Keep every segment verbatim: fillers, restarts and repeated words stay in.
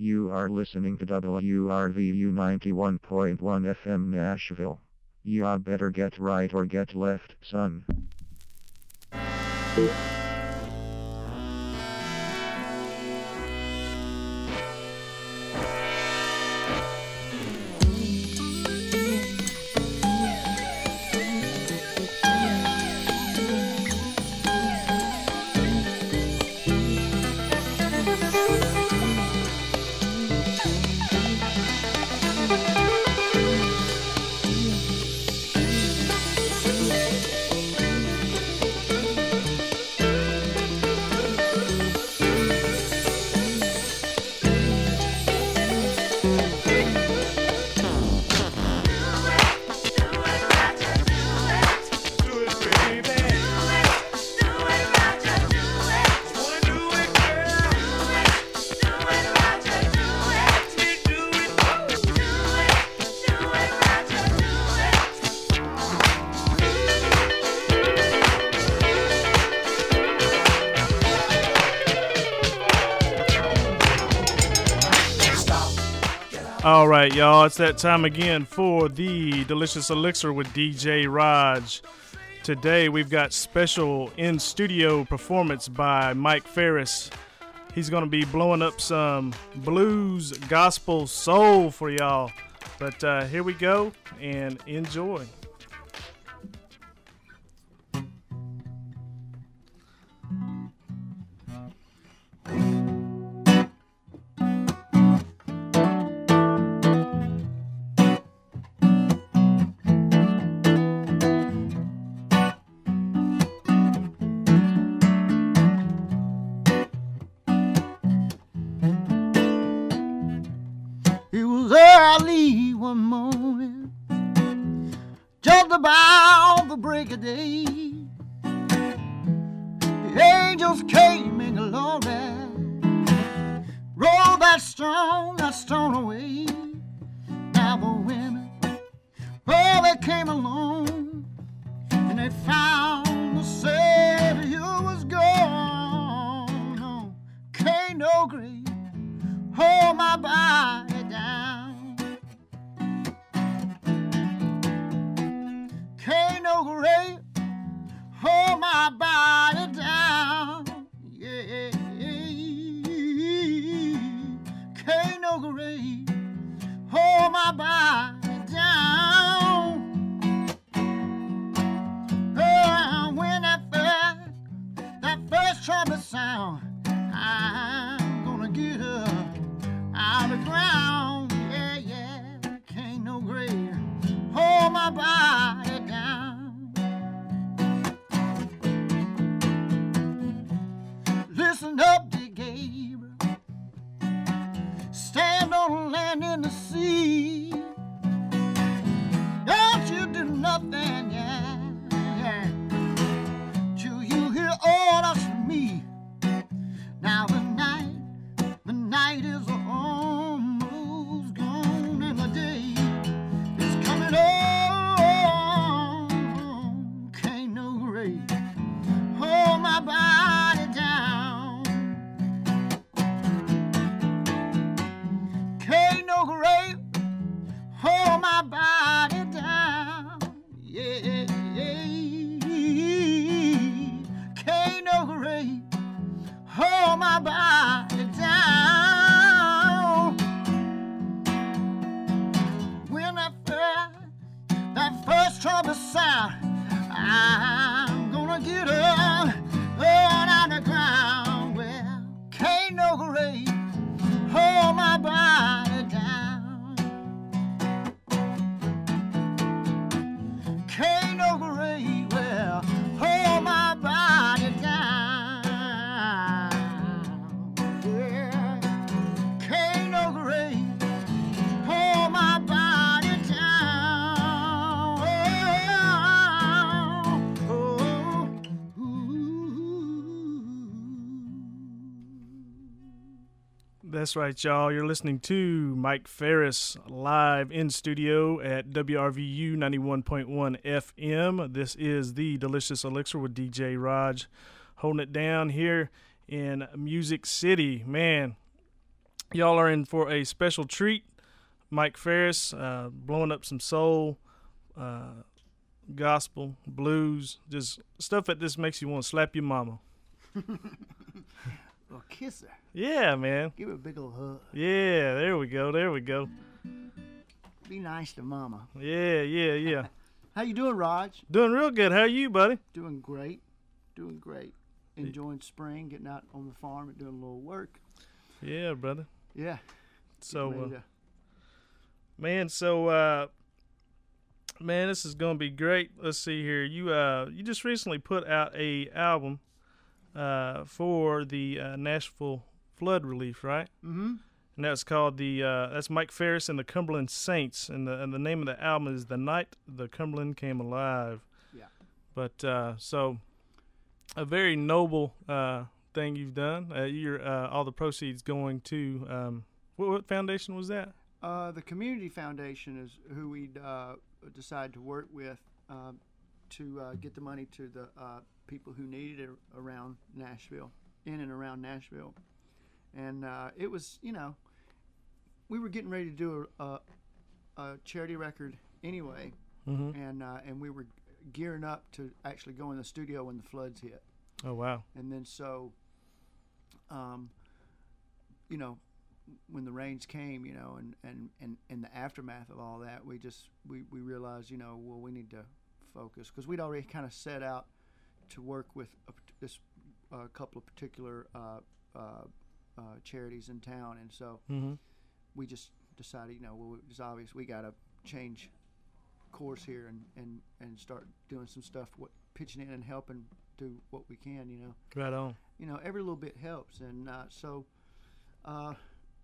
You are listening to W R V U ninety-one point one F M Nashville. Ya better get right or get left, son. All right, y'all, it's that time again for the Delicious Elixir with D J Raj. Today we've got special in-studio performance by Mike Ferris. He's going to be blowing up some blues, gospel, soul for y'all. But uh, here we go, and enjoy. Early one morning, just about the break of day, the angels came in glory, rolled that stone, that stone away. Now the women, well, they came along, and they found the Savior was gone. No, can't no grave hold my body down. Can't no grave hold my body down. Yeah, can't no grave hold my body down. Oh, when that first, that first trumpet sound, I'm gonna get up out of the ground. Yeah, yeah, can't no grave hold my body down. Listen up, dear Gabriel, stand on land in the sea. Don't you do nothing, yeah, yeah, till you hear orders from me. Now the night, the night is almost gone, and the day is coming on. Can't no grave hold my body down. Can't no grave hold my body down. Yeah, can't no grave hold my body down. When that first, that first trumpet sound, I'm gonna get up, on out the ground. Well, can't no grave hold my body down. Can't no grave, well, hold my body down. Yeah, can't no grave hold my body down. Oh, oh, ooh. That's right, y'all. You're listening to Mike Ferris live in studio at W R V U ninety-one point one F M. This is the Delicious Elixir with D J Raj, holding it down here in Music City. Man, y'all are in for a special treat. Mike Ferris, uh, blowing up some soul, uh, gospel, blues, just stuff that just makes you want to slap your mama. Well, kiss her. Yeah, man. Give her a big old hug. Yeah, there we go. There we go. Be nice to mama. Yeah, yeah, yeah. How you doing, Raj? Doing real good. How are you, buddy? Doing great. Doing great. Enjoying spring, getting out on the farm and doing a little work. Yeah, brother. Yeah. So, Getting uh, ready to- man, so, uh, man, this is gonna be great. Let's see here. You, uh, you just recently put out a album, uh, for the uh, Nashville flood relief, right? Mm-hmm. And that's called the uh, that's Mike Ferris and the Cumberland Saints, and the and the name of the album is "The Night the Cumberland Came Alive." Yeah. But uh, so, a very noble uh, thing you've done. Uh, you're uh, all the proceeds going to um, what, what foundation was that? Uh, the Community Foundation is who we uh, decided to work with uh, to uh, get the money to the uh, people who needed it around Nashville, in and around Nashville. And uh, it was, you know, we were getting ready to do a, a, a charity record anyway, Mm-hmm. and uh, and we were gearing up to actually go in the studio when the floods hit. Oh wow! And then so, um, you know, when the rains came, you know, and, and, and in the aftermath of all that, we just we, we realized, you know, well, we need to focus because we'd already kind of set out to work with a, this a couple of particular uh, uh, uh, charities in town, and so Mm-hmm. we just decided, you know, well, it's obvious we got to change course here and, and, and start doing some stuff, what pitching in and helping do what we can, you know. Right on. You know, every little bit helps, and uh, so, uh,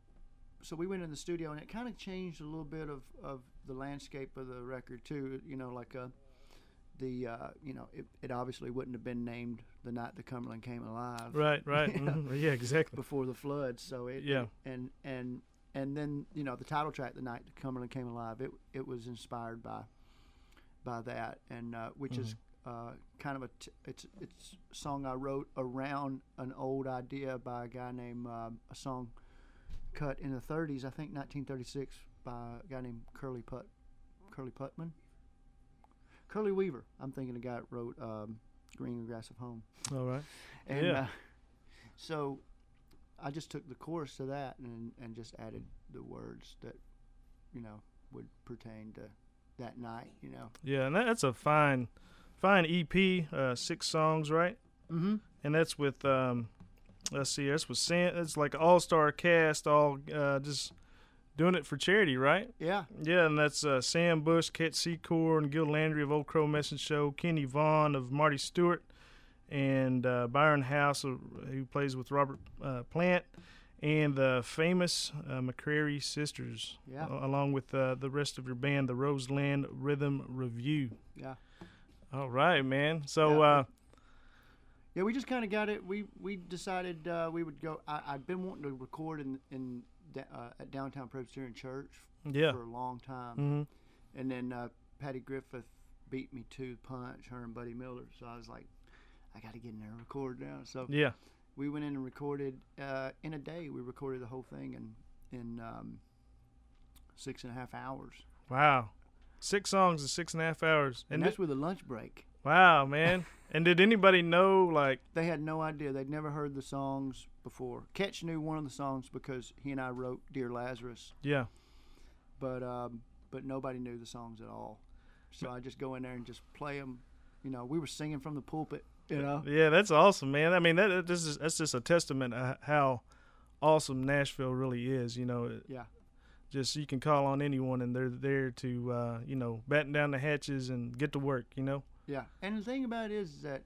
so we went in the studio, and it kind of changed a little bit of, of the landscape of the record too. You know, like uh, the uh, you know, it, it obviously wouldn't have been named "The Night the Cumberland Came Alive" Right, right. You know, Mhm. Yeah, exactly. before the flood. So it Yeah. and and and then you know the title track, "The Night the Cumberland Came Alive," it it was inspired by by that, and uh, which is uh, kind of a t- it's it's a song I wrote around an old idea by a guy named um, a song cut in the thirties, I think nineteen thirty-six, by a guy named Curly Put Curly Putman Curly Weaver. I'm thinking the guy that wrote um, "Green Grass of Home." All right. And Yeah. uh, so I just took the chorus to that and and just added the words that you know would pertain to that night. You know. Yeah, and that, that's a fine, fine E P. Uh, six songs, right? Mm-hmm. And that's with um, let's see, that's with Sam. It's like an all-star cast, all uh, just doing it for charity, right? Yeah. Yeah, and that's uh, Sam Bush, Ket Secor, and Gil Landry of Old Crow Message Show, Kenny Vaughn of Marty Stewart, and uh, Byron House, uh, who plays with Robert uh, Plant, and the famous uh, McCrary Sisters, Yeah. a- along with uh, the rest of your band, the Roseland Rhythm Review. Yeah. All right, man. So, Yeah. uh, Yeah, we just kind of got it. We we decided uh, we would go. I, I'd been wanting to record in in da- uh, at Downtown Presbyterian Church yeah. for a long time, hmm and then uh, Patty Griffith beat me to the punch, her and Buddy Miller. So I was like, I got to get in there and record now. So Yeah. we went in and recorded uh, in a day. We recorded the whole thing in in um, six and a half hours, Wow. Six songs in six and a half hours. and, And that's did- with a lunch break. wow, man. And did anybody know, like, They had no idea. They'd never heard the songs before. Ketch knew one of the songs because he and I wrote "Dear Lazarus," yeah. but um, but nobody knew the songs at all. So I just go in there and just play them. You know, we were singing from the pulpit. You know, Yeah, that's awesome, man. I mean, that that- this is that's just a testament to how awesome Nashville really is. You know, It- yeah, just you can call on anyone, and they're there to uh, you know batten down the hatches and get to work. You know. yeah. And the thing about it is that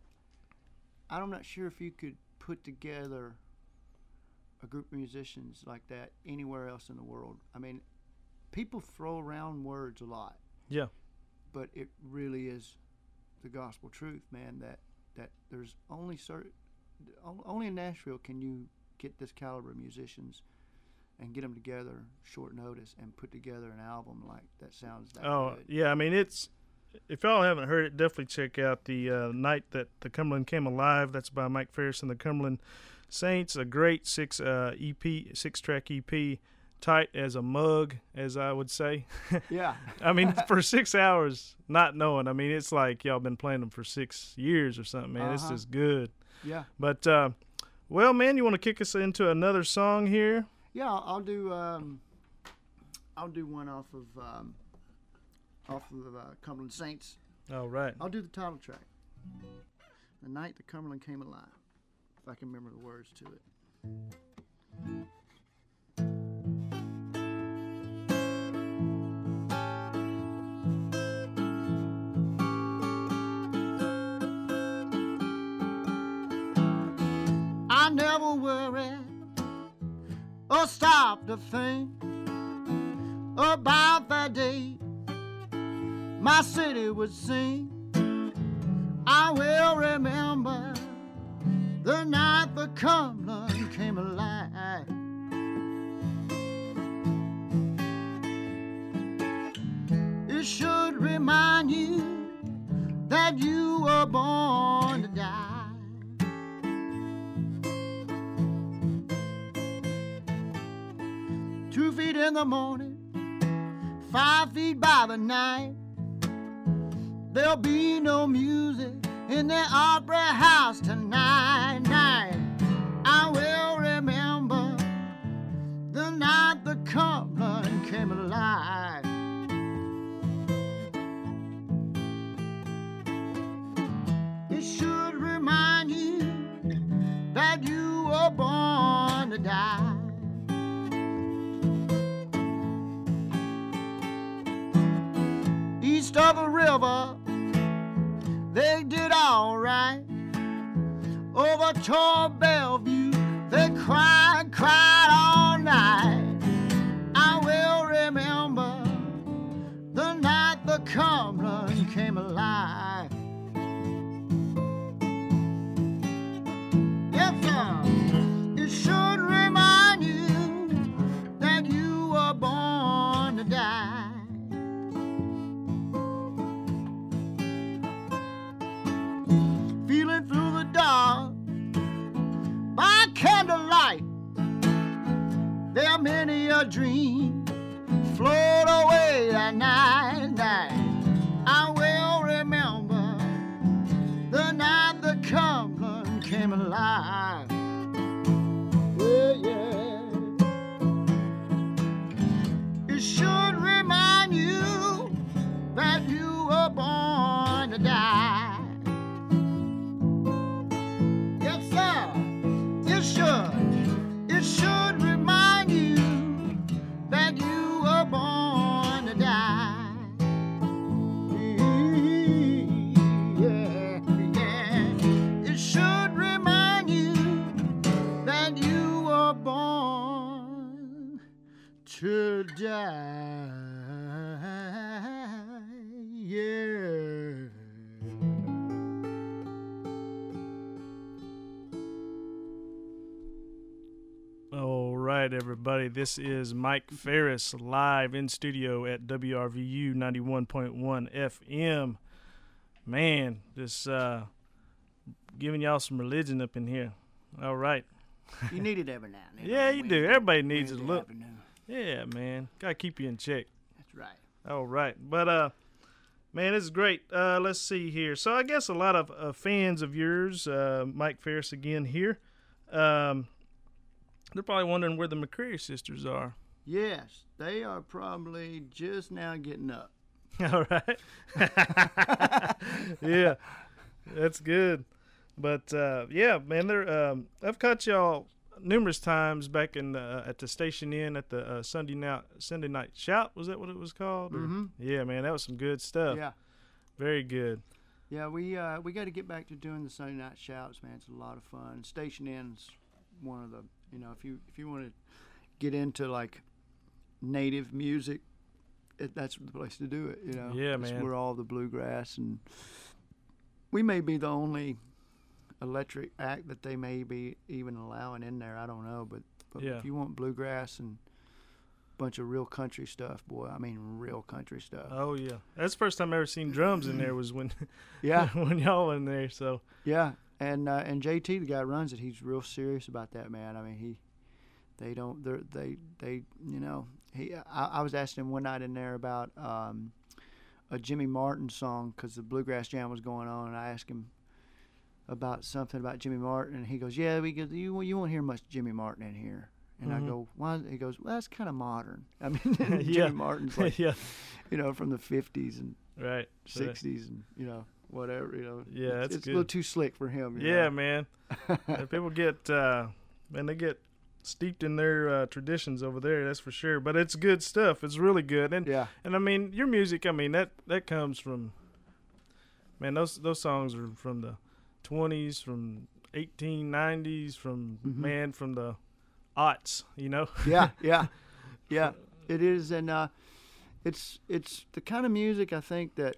I'm not sure if you could put together a group of musicians like that anywhere else in the world. I mean, people throw around words a lot. Yeah. But it really is the gospel truth, man. That that there's only certain, only in Nashville can you get this caliber of musicians and get them together short notice and put together an album like that sounds that Oh, good. yeah. I mean, it's if y'all haven't heard it, definitely check out the uh, Night That the Cumberland Came Alive. That's by Mike Ferris and the Cumberland Saints, a great six uh, E P, six track E P, tight as a mug, as I would say. Yeah. I mean, for six hours, not knowing. I mean, it's like y'all been playing them for six years or something, man. Uh-huh. It's just good. Yeah. But, uh, well, man, you want to kick us into another song here? Yeah, I'll, I'll do. Um, I'll do one off of um, off of uh, Cumberland Saints. All right. I'll do the title track. The Night the Cumberland Came Alive, if I can remember the words to it. I never worried or stopped to think about that day my city would sing. I will remember the night the Cumberland came alive. It should remind you that you were born to die. Two feet in the morning, five feet by the night. There'll be no music in the opera house tonight. Night. I will remember the night the Cumberland came alive. It should remind you that you were born to die. East of the river, they did all right. Over toward Bellevue, they cried, cried all night. I will remember the night the Cumberland came alive. Yes, sir. It should remind you that you were born to die. Feeling through the dark by candlelight, there are many a dream float away that night, night. I will remember the night the Cumberland came alive. Yeah, yeah. It should remind you that you were born to die. It should, it should remind you that you were born to die. Yeah, yeah. It should remind you that you were born to die. Yeah. All right, everybody. This is Mike Ferris live in studio at W R V U ninety-one point one F M. Man, just uh, giving y'all some religion up in here. All right. You need it every now and then. Yeah, you do. Everybody needs it. Look. Afternoon. Yeah, man. Gotta keep you in check. That's right. All right. But, uh, man, this is great. Uh, let's see here. So I guess a lot of uh, fans of yours, uh, Mike Ferris again here, um, they're probably wondering where the McCreary sisters are. Yes, they are probably just now getting up. All right. Yeah, that's good. But, uh, yeah, man, they're, um, I've caught y'all numerous times back in the, at the Station Inn at the uh, Sunday night Sunday night shout. Was that what it was called? Or, mm-hmm. Yeah, man, that was some good stuff. Yeah, very good. Yeah, we uh, we got to get back to doing the Sunday night shouts, man. It's a lot of fun. Station Inn's one of the, you know, if you if you want to get into like native music, it, that's the place to do it. You know, yeah, it's man. where all the bluegrass, and we may be the only electric act that they may be even allowing in there. I don't know, but, but yeah. if you want bluegrass and a bunch of real country stuff, boy, I mean real country stuff. Oh yeah, that's the first time I ever seen drums in there was when yeah when y'all in there. So yeah, and uh, and J T, the guy who runs it, he's real serious about that, man. I mean, he, they don't, they they they, you know, he. I, I was asking him one night in there about um, a Jimmy Martin song because the Bluegrass Jam was going on, and I asked him about something about Jimmy Martin, and he goes, "Yeah, we go, you you won't hear much Jimmy Martin in here." And mm-hmm. I go, "Why?" He goes, "Well, that's kind of modern. I mean, Jimmy yeah. Martin's like, yeah. you know, from the fifties and right sixties, right. and you know, whatever, you know. Yeah, that's it's good. a little too slick for him. You yeah, know? man. And people get, uh, man, they get steeped in their uh, traditions over there. That's for sure. But it's good stuff. It's really good. And yeah. and I mean, your music. I mean, that that comes from. Man, those those songs are from the twenties, from eighteen nineties, from mm-hmm. man, from the aughts, you know. yeah, yeah, yeah. It is, and uh, it's it's the kind of music I think that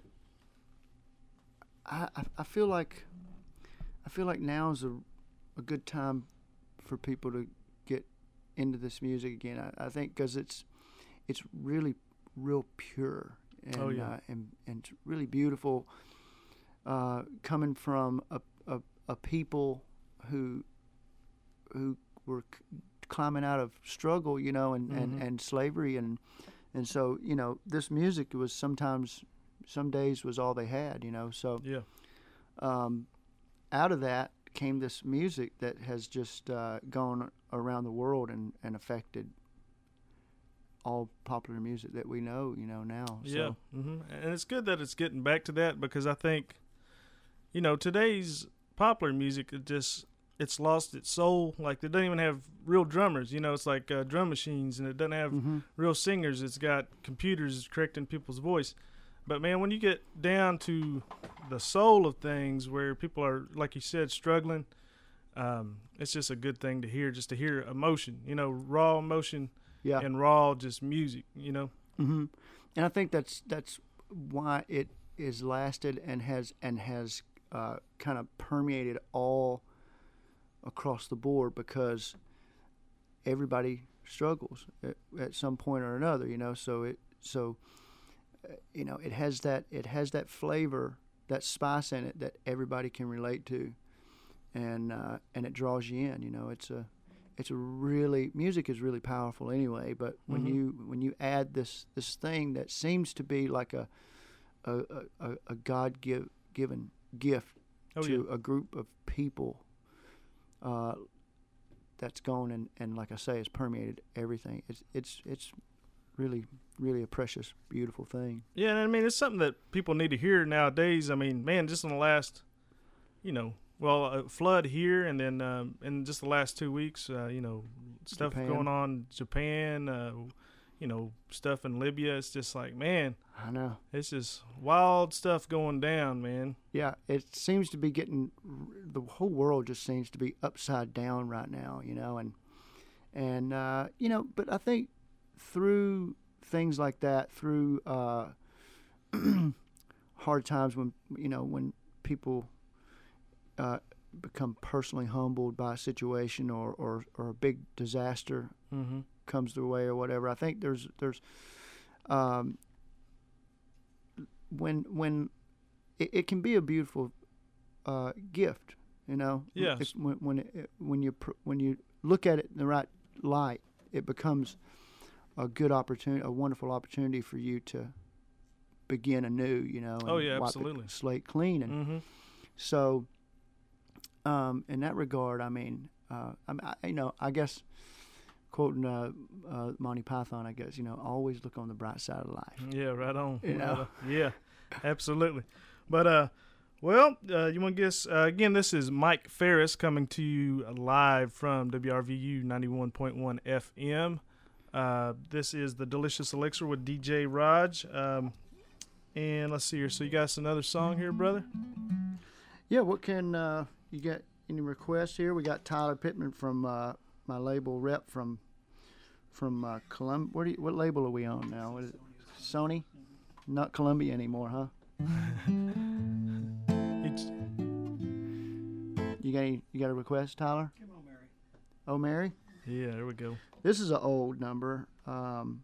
I I, I feel like I feel like now is a a good time for people to get into this music again. I, I think because it's it's really real pure and oh, yeah. uh, and and really beautiful, uh, coming from a, a a people who who were c- climbing out of struggle, you know, and, mm-hmm. and, and slavery, and and so, you know, this music was sometimes, some days was all they had, you know. So yeah, um, out of that came this music that has just uh, gone around the world and, and affected all popular music that we know, you know, now. Yeah, so. mm-hmm. And it's good that it's getting back to that, because I think, you know, today's popular music, it just it's lost its soul. Like, they don't even have real drummers, you know. It's like uh, drum machines, and it doesn't have mm-hmm. real singers. It's got computers correcting people's voice. But man, when you get down to the soul of things, where people are, like you said, struggling, um, it's just a good thing to hear, just to hear emotion, you know, raw emotion yeah. and raw just music, you know. Mm-hmm. And I think that's that's why it is lasted and has and has uh, kind of permeated all across the board, because everybody struggles at, at some point or another, you know. So it so uh, you know it has that it has that flavor, that spice in it that everybody can relate to, and uh, and it draws you in. You know, it's a it's a really music is really powerful anyway. But when mm-hmm. you when you add this this thing that seems to be like a a a, a God give, given gift oh, to yeah. a group of people. Uh, that's gone and, and like I say, it's permeated everything. It's it's it's really really a precious, beautiful thing. Yeah, and I mean, it's something that people need to hear nowadays. I mean, man, just in the last, you know, well, a flood here, and then um, in just the last two weeks, uh, you know, stuff Japan. going on in Japan, uh, you know, stuff in Libya. It's just like, man, I know. It's just wild stuff going down, man. Yeah, it seems to be getting, the whole world just seems to be upside down right now, you know, and, and uh, you know, but I think through things like that, through uh, hard times when, you know, when people uh, become personally humbled by a situation or, or, or a big disaster mm-hmm. comes their way or whatever, I think there's, there's, um, when when it, it can be a beautiful uh, gift, you know. Yes. If, when when it, when you pr- when you look at it in the right light, it becomes a good opportunity, a wonderful opportunity for you to begin anew, you know. And oh yeah, wipe absolutely. The slate clean, and mm-hmm. so um, in that regard, I mean, uh, I, I, you know, I guess. Quoting uh, uh, Monty Python, I guess, you know, always look on the bright side of life. Yeah, right on. You right know? on. Yeah, absolutely. But, uh, well, uh, you want to guess, uh, again, this is Mike Ferris coming to you live from W R V U ninety-one point one F M. Uh, this is The Delicious Elixir with D J Raj. Um, and let's see here. So you got us another song here, brother? Yeah, what can, uh, you got any requests here? We got Tyler Pittman from uh, my label rep from From uh, Columbia. Where do you, what label are we on now? What is it? Sony? Not Columbia anymore, huh? It's, you got any, you got a request, Tyler? Come on, Mary. Oh, Mary? yeah, there we go. This is an old number. Um,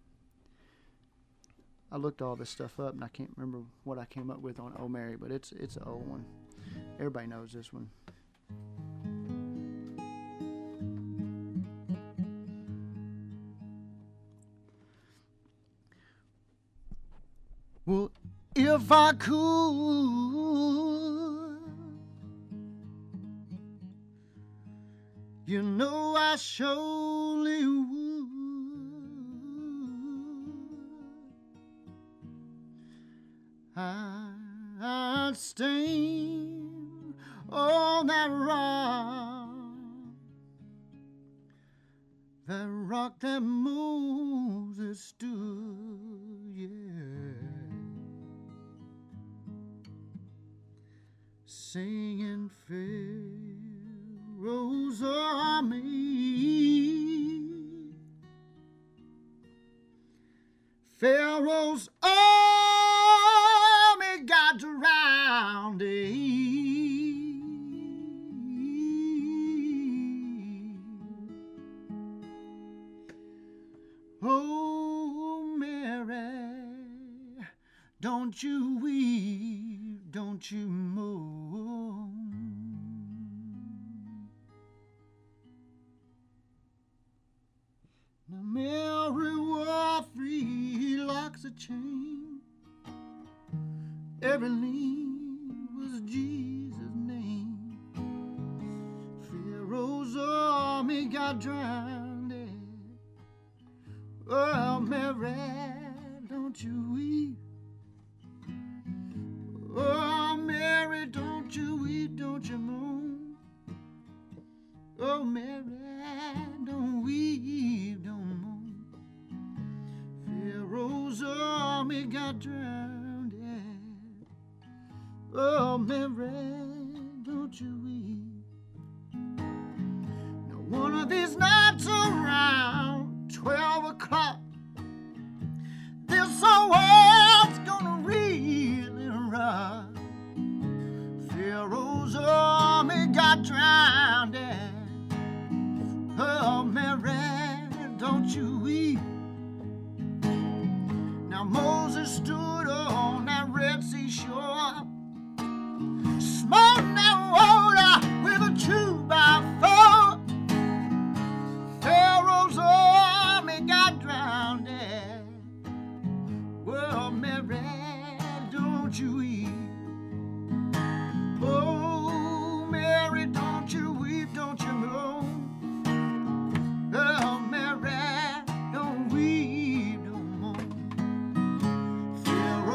I looked all this stuff up, and I can't remember what I came up with on Oh Mary, but it's it's an old one. Everybody knows this one. Well, if I could, you know I surely would. I'd stand on that rock, that rock that Moses stood, yeah, singing Pharaoh's army, Pharaoh's army got drowned. Oh, Mary, don't you weep, don't you mourn. Now Mary wore three locks of chain. Every lean was Jesus' name. Pharaoh's army got drowned. Oh, Mary, don't you weep. Oh, Mary, don't you weep, don't you moan. Oh, Mary, don't weep, don't moan. Pharaoh's army got drowned. Oh, Mary, don't you weep. Now one of these nights around twelve o'clock, this whole world's gonna really rock. Pharaoh's army got drowned. Oh, Mary, don't you weep. Now Moses stood on that Red Sea shore, smote that water with a two by four. Pharaoh's army got drowned. Well, Mary, don't you weep. Oh, Mary, don't you weep, don't you moan. Oh, Mary, don't weep, don't moan.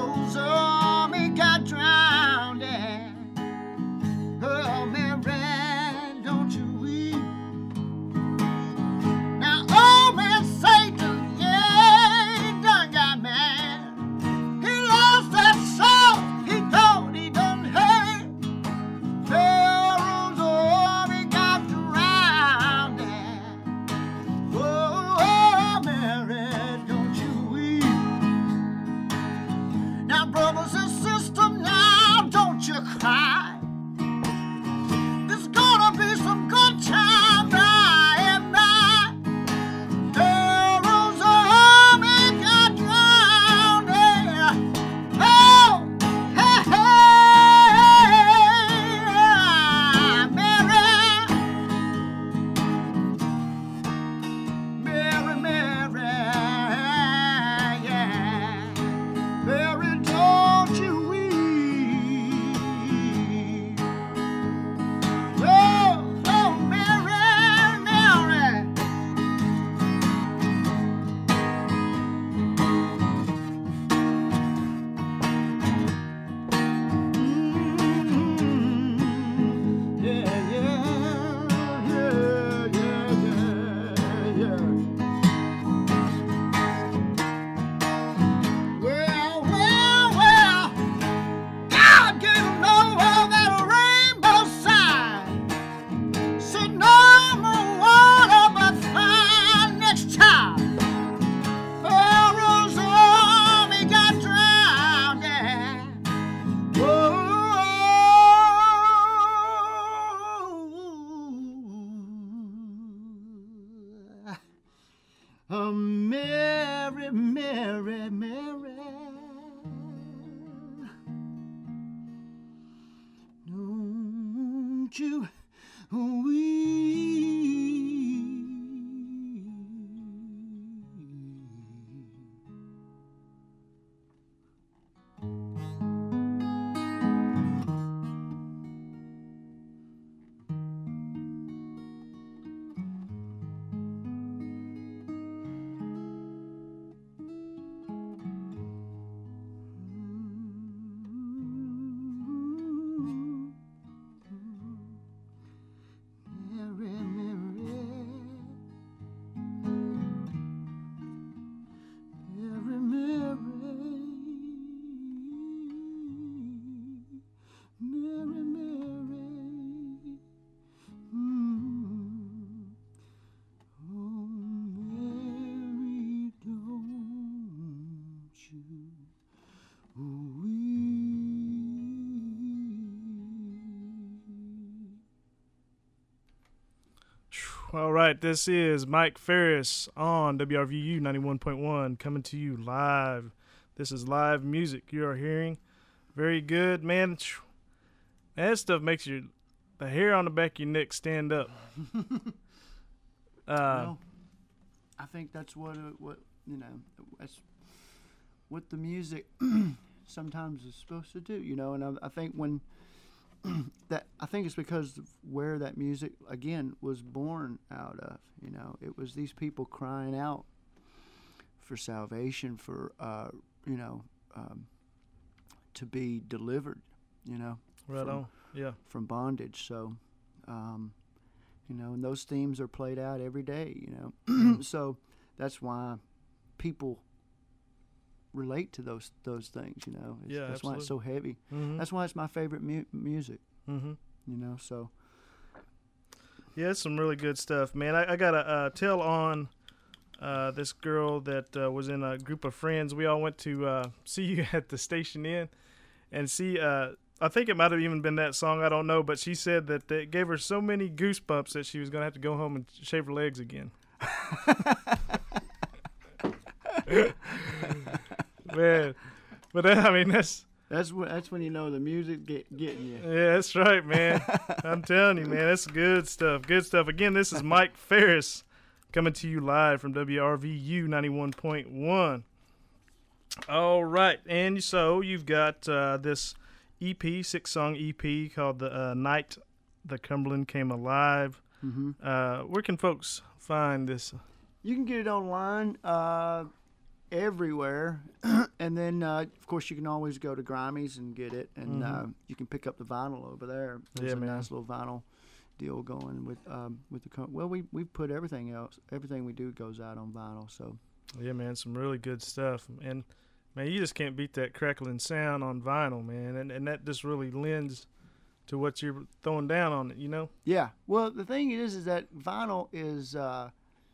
All right, this is Mike Ferris on W R V U ninety-one point one coming to you live. This is live music you are hearing. Very good, man. That stuff makes your the hair on the back of your neck stand up. uh, well, I think that's what uh, what you know that's what the music sometimes is supposed to do. You know, and I, I think when that I think it's because of where that music again was born out of. You know, it was these people crying out for salvation, for uh, you know, um, to be delivered. You know, right from, on, yeah, from bondage. So, um, you know, and those themes are played out every day. You know, so that's why people relate to those those things, you know. It's, yeah, that's absolutely. why it's so heavy. Mm-hmm. That's why it's my favorite mu- music. Mm-hmm. You know, so yeah, it's some really good stuff, man. I, I got to uh, tell on uh, this girl that uh, was in a group of friends. We all went to uh, see you at the Station Inn and see. Uh, I think it might have even been that song. I don't know, but she said that it gave her so many goosebumps that she was gonna have to go home and shave her legs again. Man, but that, I mean that's that's when that's when you know the music get getting you. Yeah, that's right, man. I'm telling you, man, that's good stuff. Good stuff. Again, this is Mike Ferris coming to you live from W R V U ninety-one point one. All right, and so you've got uh, this E P, six-song E P called "The uh, Night the Cumberland Came Alive." Mm-hmm. Uh, where can folks find this? You can get it online. Uh, everywhere. And then, uh, of course, you can always go to Grimey's and get it, and Mm-hmm. uh, you can pick up the vinyl over there. There's Yeah, a man. nice little vinyl deal going with um, with the co- well, we we put everything else, everything we do goes out on vinyl. So Yeah, man, some really good stuff. And, man, you just can't beat that crackling sound on vinyl, man. And, and that just really lends to what you're throwing down on it, you know? yeah, well, the thing is, is that vinyl is uh,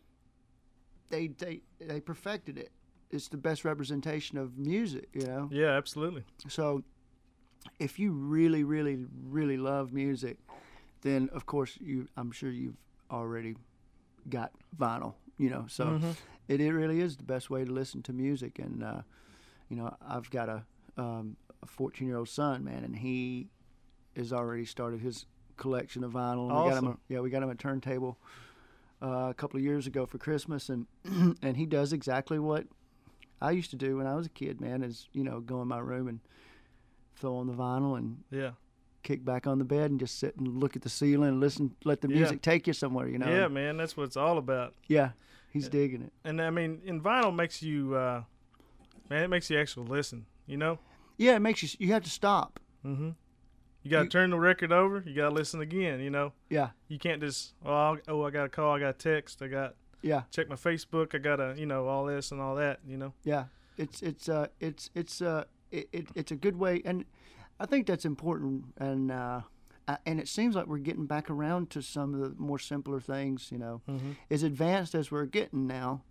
they they they perfected it. It's the best representation of music, you know. Yeah, absolutely. So if you really, really, really love music, then of course you I'm sure you've already got vinyl, you know. So Mm-hmm. it, it really is the best way to listen to music. And uh, you know, I've got a um, a fourteen year old son, man, and he has already started his collection of vinyl. And we got him a, Awesome. yeah, we got him a turntable uh, a couple of years ago for Christmas, and and he does exactly what I used to do when I was a kid, man, is, you know, go in my room and throw on the vinyl and Yeah. kick back on the bed and just sit and look at the ceiling and listen, let the Yeah. music take you somewhere, you know. Yeah, man, that's what it's all about. Yeah, he's Yeah. digging it. And, I mean, and vinyl makes you, uh, man, it makes you actually listen, you know? Yeah, it makes you, you have to stop. Mm-hmm. You got to You- turn the record over. You got to listen again, you know? Yeah, You can't just, oh, I'll, oh, I got a call, I got a text, I got yeah, check my Facebook, I got to, you know, all this and all that, you know? yeah. It's, it's, uh, it's, it's, uh, it, it, it's a good way. And I think that's important. And, uh, uh, and it seems like we're getting back around to some of the more simpler things, you know. Mm-hmm. As advanced as we're getting now,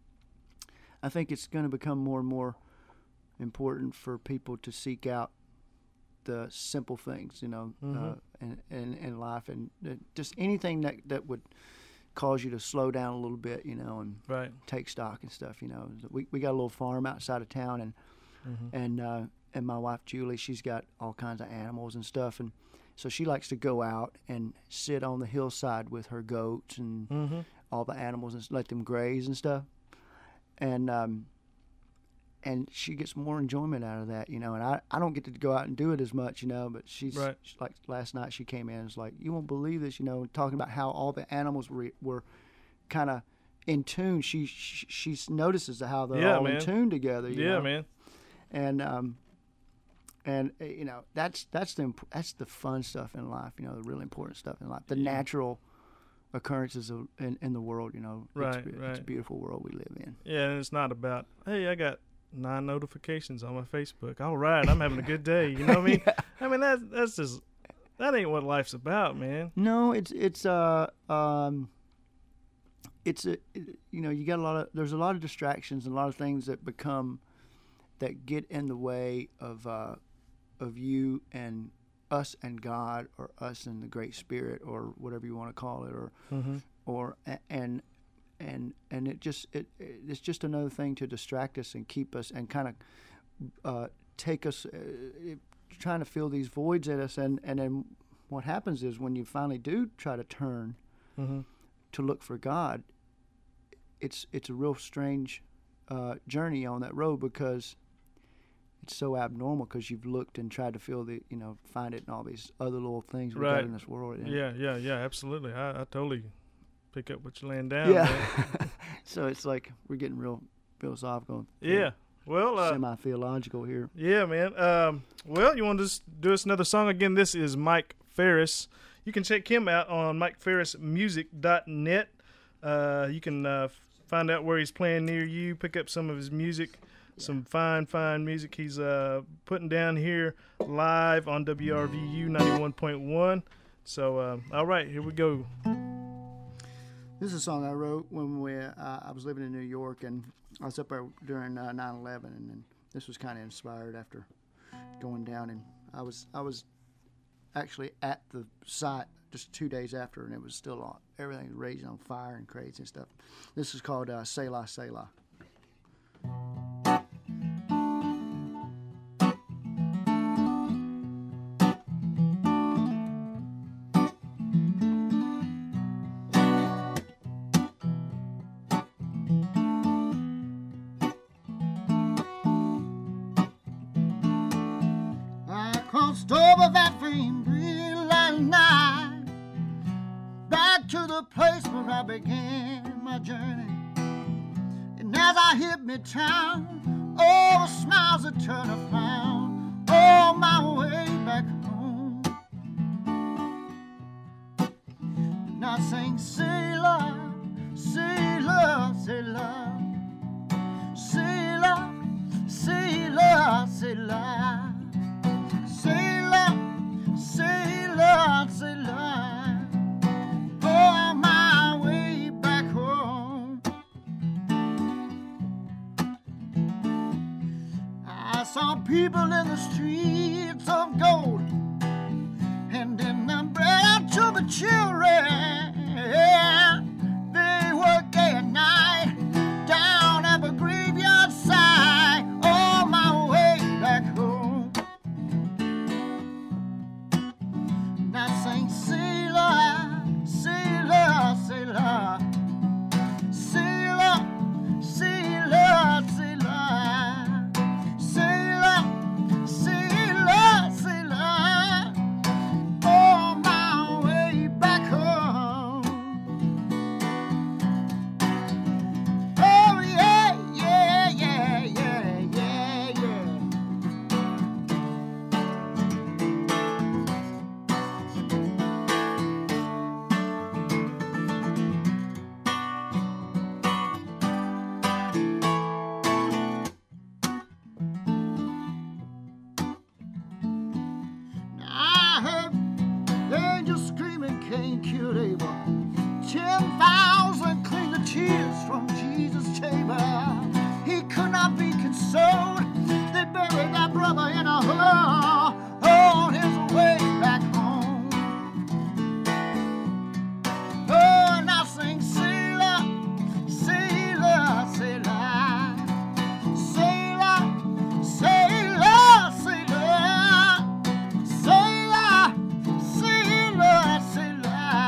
I think it's going to become more and more important for people to seek out the simple things, you know, Mhm. uh, in, in, in life, and uh, just anything that, that would cause you to slow down a little bit, you know, and Right. take stock and stuff, you know. We we got a little farm outside of town, and Mm-hmm. and uh, and my wife Julie, she's got all kinds of animals and stuff, and so she likes to go out and sit on the hillside with her goats and Mm-hmm. all the animals and let them graze and stuff, and um, and she gets more enjoyment out of that, you know. And I, I don't get to go out and do it as much, you know. But she's Right. she, like last night she came in and was like, you won't believe this, you know, talking about how all the animals were were kind of in tune. She she she's notices how they're Yeah, all man. in tune together. You Yeah, know? man. And um, and uh, you know, that's that's the imp- that's the fun stuff in life. You know, the really important stuff in life, the Yeah. natural occurrences of, in in the world. You know, Right, it's, It's a right. beautiful world we live in. Yeah, and it's not about, hey, I got nine notifications on my Facebook. All right, I'm having a good day. You know what I mean? I mean, that, that's just, that ain't what life's about, man. No, it's it's uh um. It's a it- you know, you got a lot of there's a lot of distractions and a lot of things that become that get in the way of uh of you and us and God, or us and the Great Spirit, or whatever you want to call it, or Mm-hmm. or and and and it just it it's just another thing to distract us and keep us and kind of uh, take us uh, trying to fill these voids at us, and and then what happens is when you finally do try to turn mm-hmm. to look for God, it's it's a real strange uh, journey on that road, because it's so abnormal, because you've looked and tried to feel the, you know, find it in all these other little things we right. got in this world. And yeah, yeah, yeah, absolutely. I, I totally pick up what you're laying down. Yeah. So it's like we're getting real philosophical. Yeah. Well, uh, semi-theological here. Yeah, man. Um, well, you want to just do us another song? Again, this is Mike Ferris. You can check him out on mike ferris music dot net. Uh, you can uh, find out where he's playing near you, pick up some of his music. Some fine, fine music he's uh, putting down here live on W R V U ninety-one point one. So, uh, all right, here we go. This is a song I wrote when we, uh, I was living in New York, and I was up there during uh, nine eleven, and then this was kind of inspired after going down. And I was I was actually at the site just two days after, and it was still on. Everything was raging on fire and crazy and stuff. This is called uh, Selah, Selah. Over that famed green line night, back to the place where I began my journey. And as I hit midtown, all the smiles that turn a frown, all my way back home. And I sang Selah, Selah, Selah, Selah, Selah, Selah. Selah, Selah, on my way back home. I saw people in the streets of gold, handing the bread to the children. They work day and night down at the graveyard side, on my way back home. I sang Selah, Selah, Selah, Selah, Selah, Selah, Selah, Selah, Selah, on my way back home. Oh yeah, yeah, yeah, yeah, yeah, yeah. Cain killed Abel. Ten thousand cleaned the tears from Jesus' table. He could not be consoled. They buried that brother in a hole on his way back home. Oh, and I sing Selah, Selah, Selah, Selah, Selah, Selah, Selah, Selah, Selah.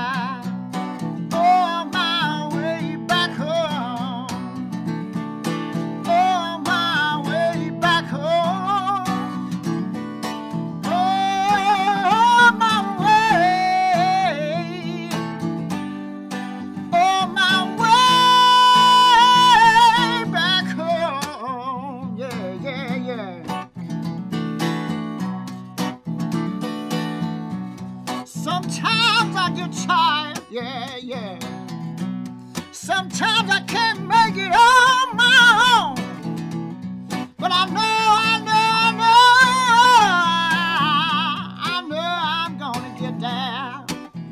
Sometimes I get tired, yeah, yeah. Sometimes I can't make it on my own. But I know, I know, I know, I know I'm gonna get down.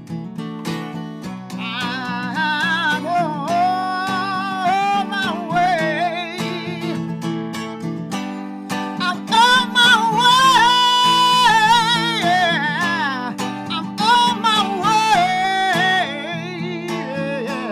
I'm on my way. I'm on my way. Yeah. I'm on my way. Yeah.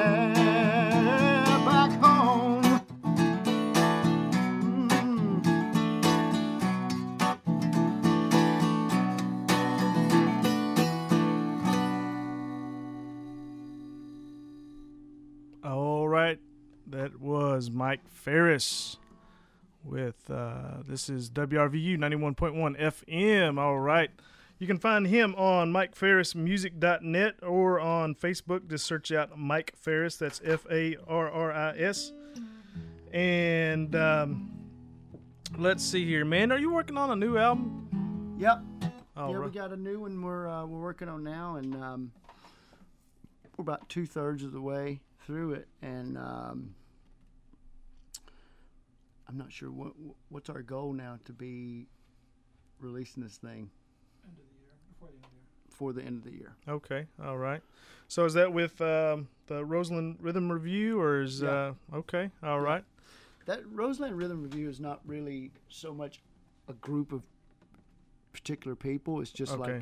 That was Mike Ferris with, uh, this is W R V U ninety-one point one F M. All right. You can find him on mike ferris music dot net or on Facebook. Just search out Mike Ferris. That's F A R R I S. And um, let's see here, man. Are you working on a new album? Yep. All yeah, right. we got a new one we're uh, we're working on now, and um, we're about two thirds of the way through it, and um, I'm not sure what what's our goal now to be releasing this thing. End of the year, before the end of the year. Before the end of the year. Okay, all right. So is that with um, the Roseland Rhythm Review, or is Yeah. uh, okay, all Yeah. right. That Roseland Rhythm Review is not really so much a group of particular people. It's just Okay. like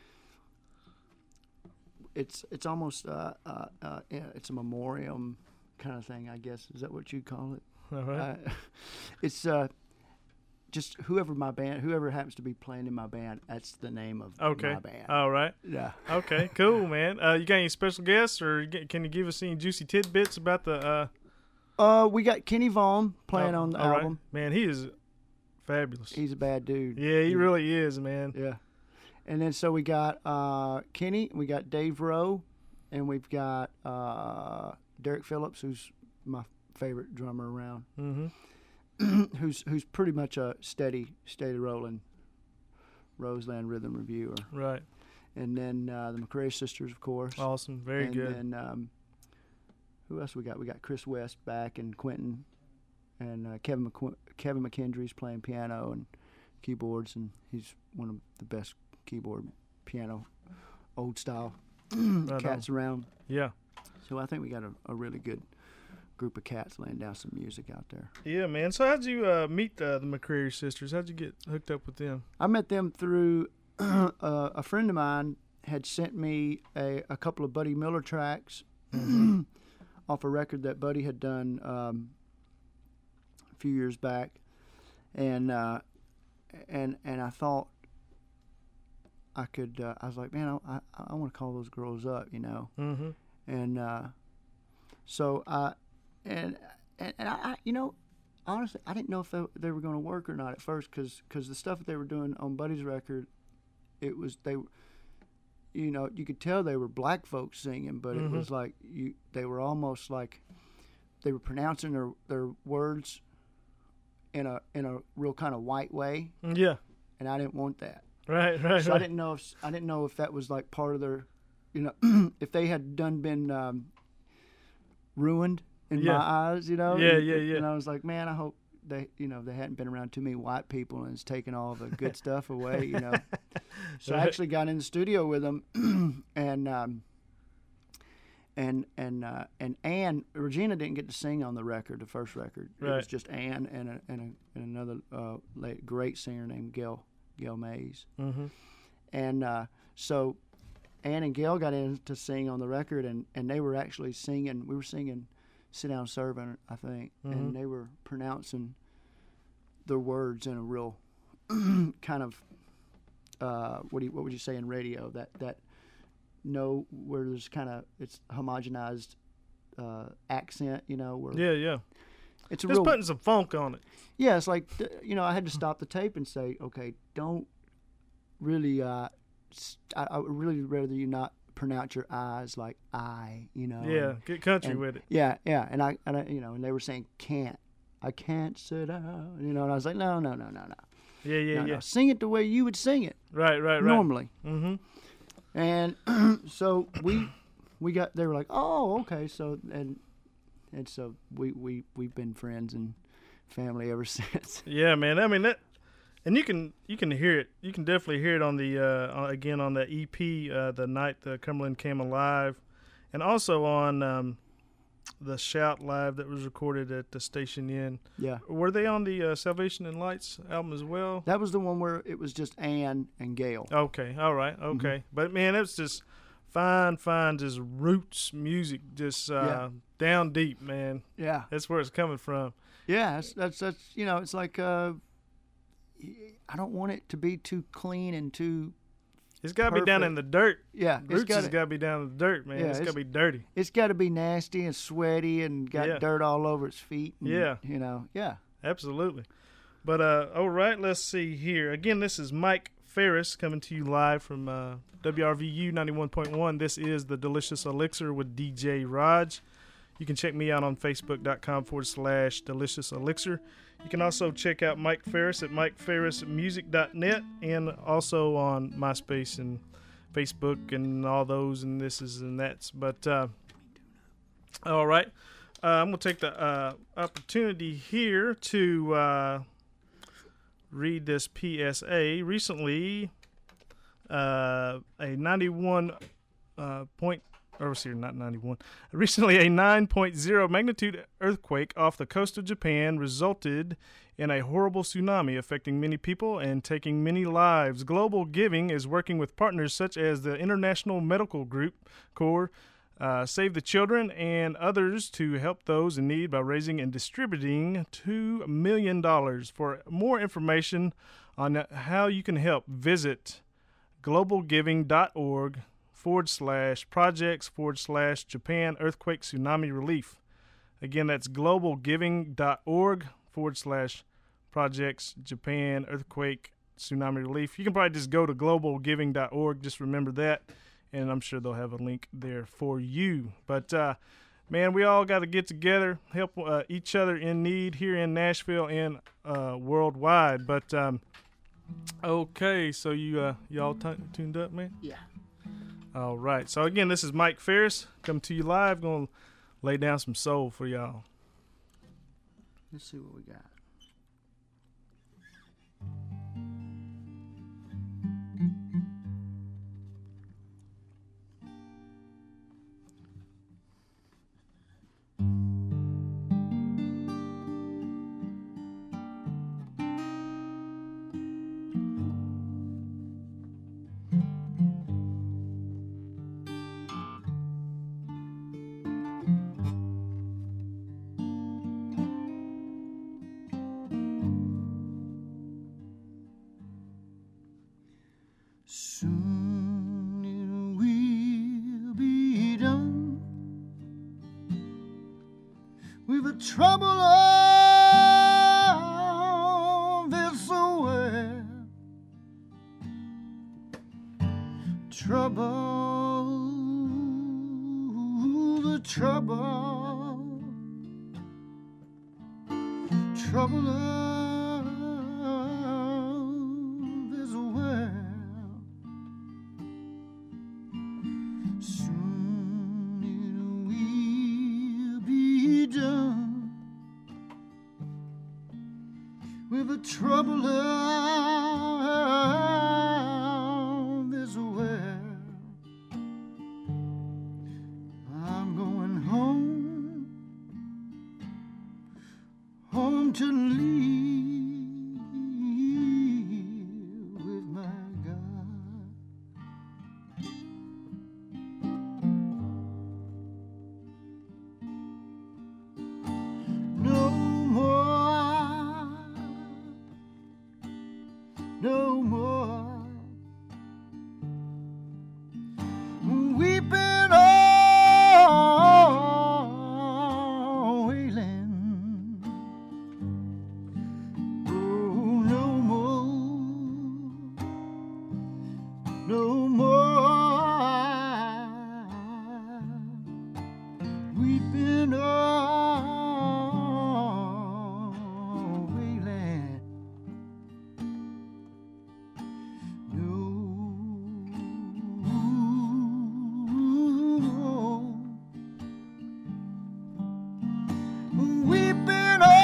it's it's almost uh, uh, uh, yeah, it's a memoriam kind of thing, I guess. Is that what you call it? All right. Uh, it's uh, just whoever my band, whoever happens to be playing in my band, that's the name of Okay. my band. All right. Yeah. Okay. Cool, man. Uh, you got any special guests, or you get- can you give us any juicy tidbits about the? Uh, Uh, we got Kenny Vaughn playing oh, on the all right. album. Man, he is fabulous. He's a bad dude. yeah, he He- really is, man. Yeah. And then so we got uh, Kenny, we got Dave Rowe, and we've got uh, Derek Phillips, who's my favorite drummer around, Mm-hmm. who's who's pretty much a steady, steady rolling Roseland Rhythm Reviewer. Right. And then uh, the McCrae sisters, of course. Awesome. Very and good. then um, who else we got? We got Chris West back, and Quentin, and uh, Kevin McQu- Kevin McKendry's playing piano and keyboards, and he's one of the best keyboard piano, old style Right cats around. Yeah. So I think we got a, a really good group of cats laying down some music out there. Yeah, man. So how'd you uh, meet uh, the McCreary sisters? How'd you get hooked up with them? I met them through uh, a friend of mine had sent me a, a couple of Buddy Miller tracks off a record that Buddy had done um, a few years back, and uh, and and I thought I could. Uh, I was like, man, I I, I want to call those girls up, you know, Mm-hmm. and uh, so I and and, and I, I, you know. Honestly, I didn't know if they, they were going to work or not at first, because the stuff that they were doing on Buddy's record, it was they, you know, you could tell they were black folks singing, but Mhm. it was like you they were almost like they were pronouncing their, their words in a in a real kind of white way, Yeah. and I didn't want that. Right. Right. So I right. didn't know if I didn't know if that was like part of their, you know, if they had done been um, ruined in Yeah. my eyes, you know. Yeah, and, yeah, yeah. And I was like, man, I hope they, you know, they hadn't been around too many white people and it's taken all the good stuff away, you know. So I Right. actually got in the studio with them, and um, and and uh, and Ann Regina didn't get to sing on the record, the first record. It Right. was just Ann and a, and, a, and another uh, late, great singer named Gail Gail Mays. Mm-hmm. And uh, so Ann and Gail got in to sing on the record, and, and they were actually singing. We were singing Sit Down Serving, I think, Mhm. and they were pronouncing their words in a real kind of, uh, what do you, what would you say in radio? That, that no, where there's kind of, it's homogenized uh, accent, you know, where Yeah. Yeah. it's a Just real, putting some funk on it. yeah, it's like, th- you know, I had to stop the tape and say, okay, don't really, uh, st- I, I would really rather you not pronounce your I's like I, you know. Yeah. and- Get country and- with it. Yeah, yeah, and I, and I, you know, and they were saying can't, I can't sit down, you know, and I was like, no, no, no, no, no, Yeah. Yeah. no, yeah. no. Sing it the way you would sing it Right. Right. Right. normally. Mm-hmm. And so we, we got, they were like, oh, okay, so, and, and so we, we, we've been friends and family ever since. Yeah, man. I mean that, and you can you can hear it. You can definitely hear it on the uh, on- again on the E P, uh, the night the Cumberland Came Alive, and also on um, the Shout Live that was recorded at the Station Inn. Yeah. Were they on the uh, Salvation and Lights album as well? That was the one where it was just Ann and Gail. Okay, all right, Mm-hmm. okay. But man, it was just fine, fine, just roots music, just uh, Yeah. down deep, man. Yeah. That's where it's coming from. Yeah, that's, that's, that's you know, it's like, uh, I don't want it to be too clean and too It's got to be down in the dirt. Yeah, Roots it's gotta, has got to be down in the dirt, man. Yeah, it's got to it's- be dirty. It's got to be nasty and sweaty and got Yeah. dirt all over its feet. And, Yeah. you know, yeah. Absolutely. But, uh, all right, let's see here. Again, this is Mike Ferris coming to you live from uh, W R V U ninety-one point one. This is The Delicious Elixir with D J Raj. You can check me out on Facebook.com forward slash Delicious Elixir. You can also check out Mike Ferris at Mike Ferris Music dot net and also on MySpace and Facebook and all those and this is and that's. But, uh, all right. Uh, I'm going to take the uh, opportunity here to uh, read this P S A. Recently, uh, a ninety-one uh, point, or here, not ninety-one. Recently, a nine point oh magnitude earthquake off the coast of Japan resulted in a horrible tsunami affecting many people and taking many lives. Global Giving is working with partners such as the International Medical Group Corps, Uh, Save the Children, and others to help those in need by raising and distributing two million dollars. For more information on how you can help, visit globalgiving.org forward slash projects forward slash Japan Earthquake Tsunami Relief. Again, that's globalgiving.org forward slash projects Japan Earthquake Tsunami Relief. You can probably just go to globalgiving dot org. Just remember that. And I'm sure they'll have a link there for you. But, uh, man, we all got to get together, help uh, each other in need here in Nashville and uh, worldwide. But, um, okay, so you uh, y'all t- tuned up, man? Yeah. All right. So, again, this is Mike Ferris coming to you live. Going to lay down some soul for y'all. Let's see what we got. Soon it will be done with the trouble of this world. Trouble, the trouble, trouble of this world. Soon it will be done with the trouble of this world. I'm going home, home to live with my God. No more, no more weeping or wailing. Oh, no more, no more weeping or wailing. No weeping or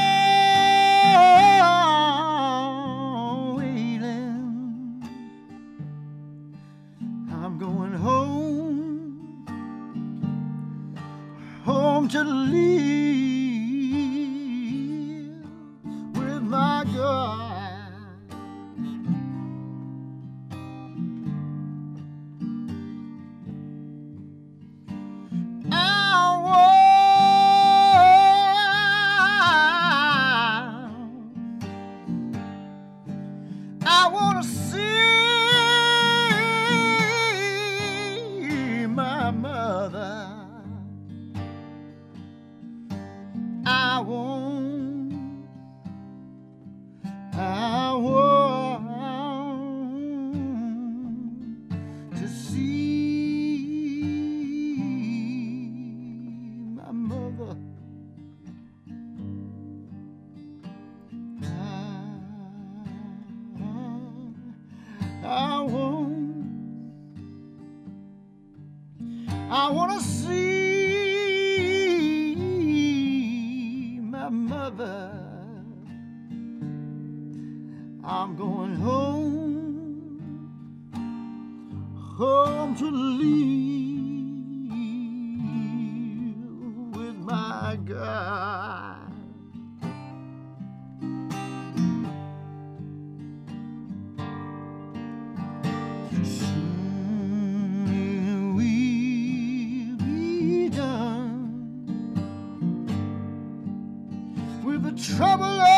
wailing. I'm going home, home to live with my God. I want to see I wanna see my mother. I'm going home, home to live with my God. Soon we'll be done with the trouble of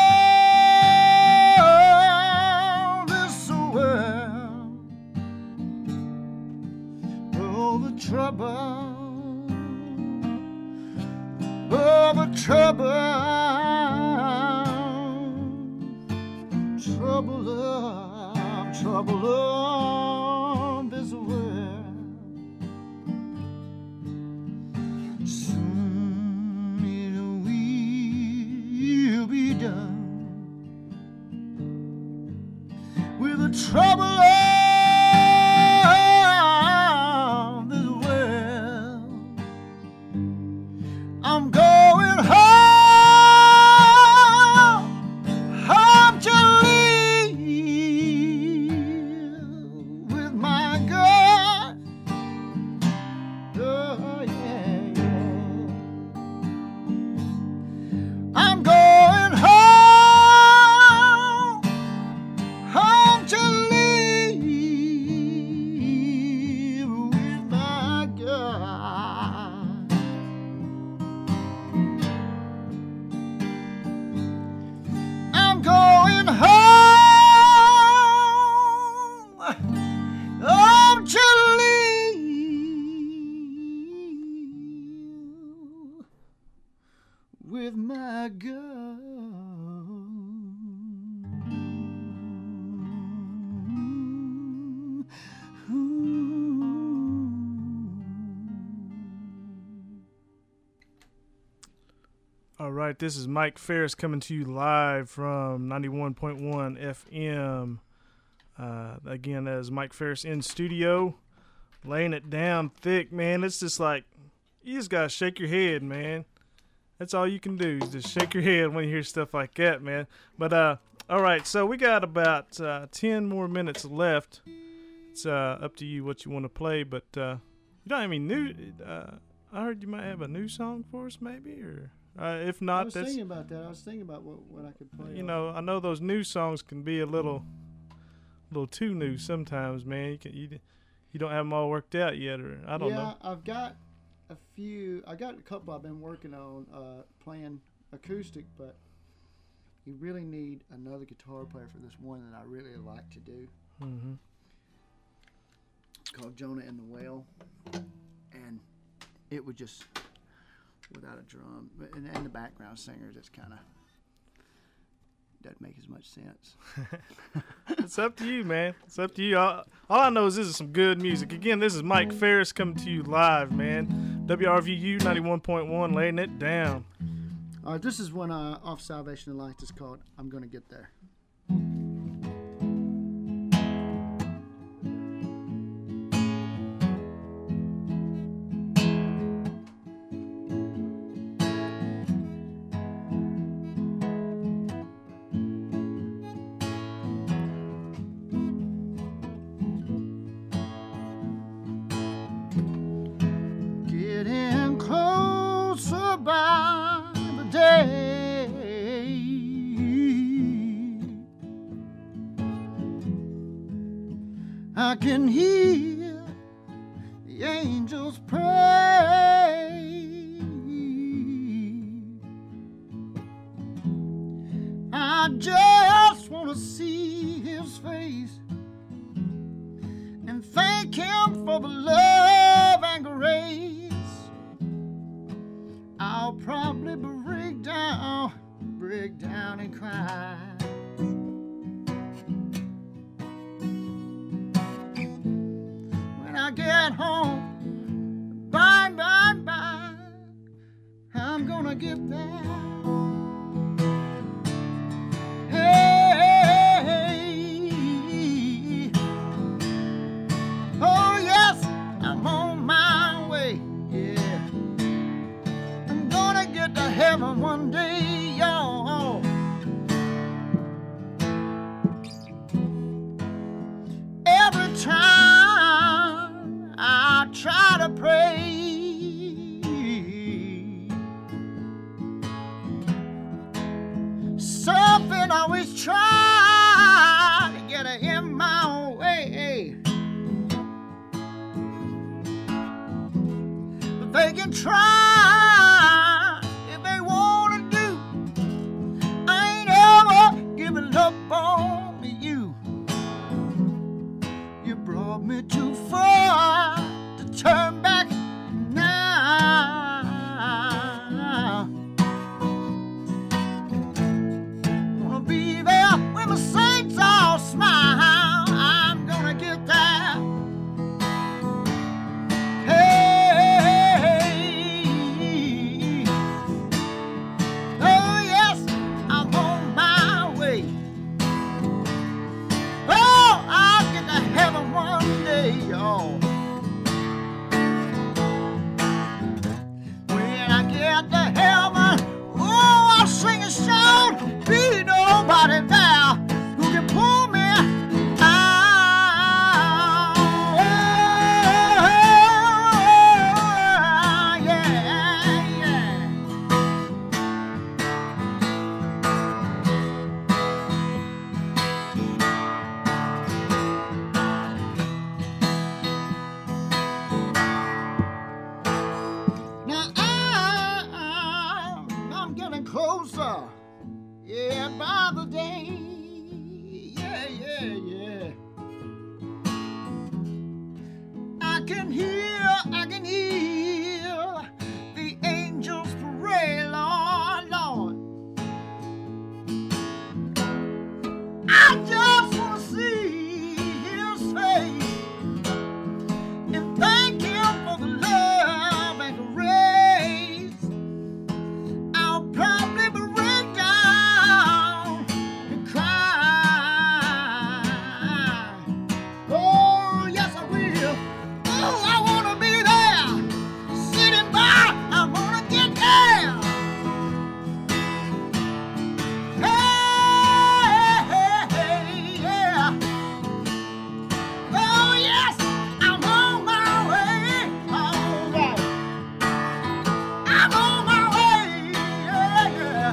this world. Oh, the trouble, oh, the trouble, trouble of, trouble of this world. Soon it will be done with the trouble of this world. I'm going home, home to live with my God. Oh, yeah, yeah. I'm going home, home to live with my God. I'm going home, home to live with my God. All right, this is Mike Ferris coming to you live from ninety-one point one F M. Uh, again, that is Mike Ferris in studio, laying it down thick, man. It's just like, you just got to shake your head, man. That's all you can do is just shake your head when you hear stuff like that, man. But, uh, all right, so we got about uh, ten more minutes left. It's uh, up to you what you want to play, but uh, you don't have any new, uh, I heard you might have a new song for us maybe, or... Uh, if not, I was that's, thinking about that. I was thinking about what, what I could play. you on. know, I know those new songs can be a little, little too new sometimes, man. You can, you, you don't have them all worked out yet, or I don't yeah, know. I've got a few. I got a couple I've been working on uh, playing acoustic, but you really need another guitar player for this one that I really like to do. Mm-hmm. It's called Jonah and the Whale, and it would just without a drum, but and, and the background singer just kind of doesn't make as much sense. It's up to you, man. It's up to you. All, all I know is this is some good music. Again, this is Mike Ferris coming to you live, man. W R V U ninety-one point one, laying it down. All right, this is one uh, off Salvation Alliance. It's called I'm Gonna Get There. Getting closer by the day, I can hear the angels pray. I just want to see his face and thank him for the love and grace. I'll probably break down, break down and cry. When I get home, bye, bye, bye, I'm gonna get there. Hey, oh yes, I'm on my way. try if they wanna do. I ain't ever giving up on you. You brought me too far to turn back now. Gonna be there when the saints all smile. I'm gonna get there. Hey, oh yes, I'm on my way. Oh, I'll get to heaven one day, y'all. When I get to heaven, oh, I'll sing a song. Be nobody there who can pull me out. Yeah, yeah. Now I, I'm getting closer, yeah, by the day, yeah, yeah, yeah. I can hear, I can hear the angels pray, Lord, Lord. I just want to see His face and thank Him for the love and grace. I'll probably break down and cry. Oh, yes, I will. Oh, I want to be there. Sitting by, I want to get there. Hey, hey, hey, yeah. Oh, yes, I'm on my way. All right. I'm on my way. Yeah, yeah.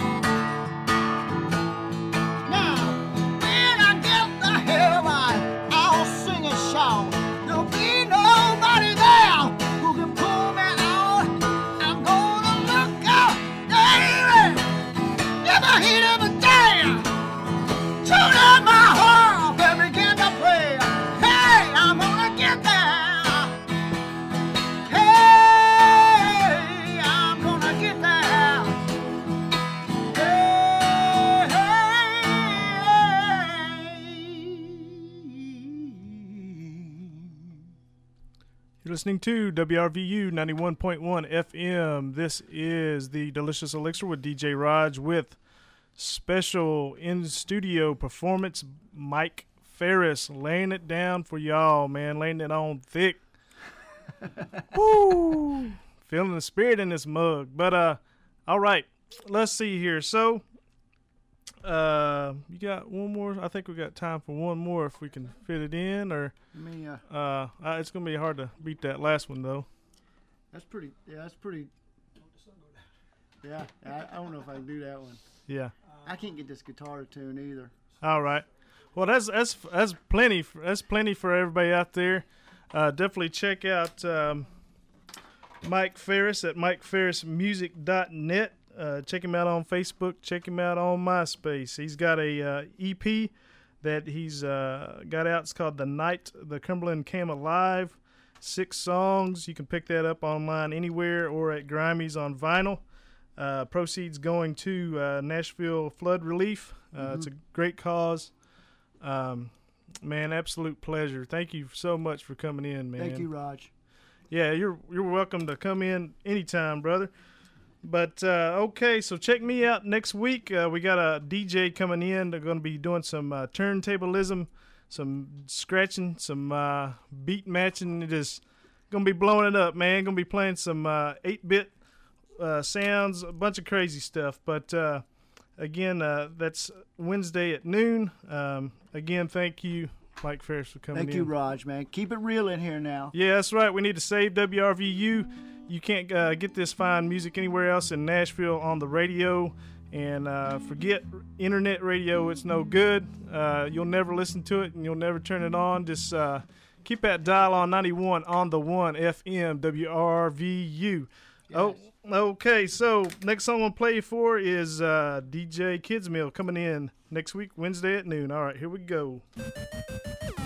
Now, when I get to heaven, I'll sing a song. There'll be nobody there who can pull me out. I'm gonna look out, baby, in the heat of the day. Tune up my harp and begin to play. Hey, I'm gonna get there. Hey, I'm gonna get there. Hey, You're listening to W R V U ninety-one point one F M. This is the Delicious Elixir with D J Raj with special in-studio performance. Mike Ferris laying it down for y'all, man, laying it on thick. Woo! Feeling the spirit in this mug. But, uh, all right, let's see here. So, uh, you got one more? I think we got time for one more if we can fit it in, or Me, uh, uh, uh it's gonna be hard to beat that last one though. that's pretty, yeah, that's pretty. Yeah, I, I don't know if I can do that one. Yeah. I can't get this guitar tune either. All right. Well, that's that's that's plenty. For, that's plenty for everybody out there. Uh, definitely check out um, Mike Ferris at mike ferris music dot net. Uh, check him out on Facebook. Check him out on MySpace. He's got a uh, E P that he's uh, got out. It's called The Night the Cumberland Came Alive. Six songs. You can pick that up online anywhere or at Grimey's on vinyl. Uh, proceeds going to uh, Nashville Flood Relief. Uh, mm-hmm. It's a great cause. Um, man, absolute pleasure. Thank you so much for coming in, man. Thank you, Raj. Yeah, you're you're welcome to come in anytime, brother. But, uh, okay, so check me out next week. Uh, we got a D J coming in. They're going to be doing some uh, turntablism, some scratching, some uh, beat matching. It is going to be blowing it up, man. Going to be playing some uh, eight-bit uh, sounds, a bunch of crazy stuff. But, uh, again, uh, that's Wednesday at noon. Um, again, thank you, Mike Ferris, for coming Thank in. you, Raj, man. Keep it real in here now. Yeah, that's right. We need to save W R V U. You can't uh, get this fine music anywhere else in Nashville on the radio. And uh, forget internet radio. It's no good. Uh, you'll never listen to it, and you'll never turn it on. Just uh, Keep that dial on ninety-one on the one F M W R V U. Yes. Oh, okay. So next song we'll play for is uh, D J Kids Meal coming in next week, Wednesday at noon. All right, here we go.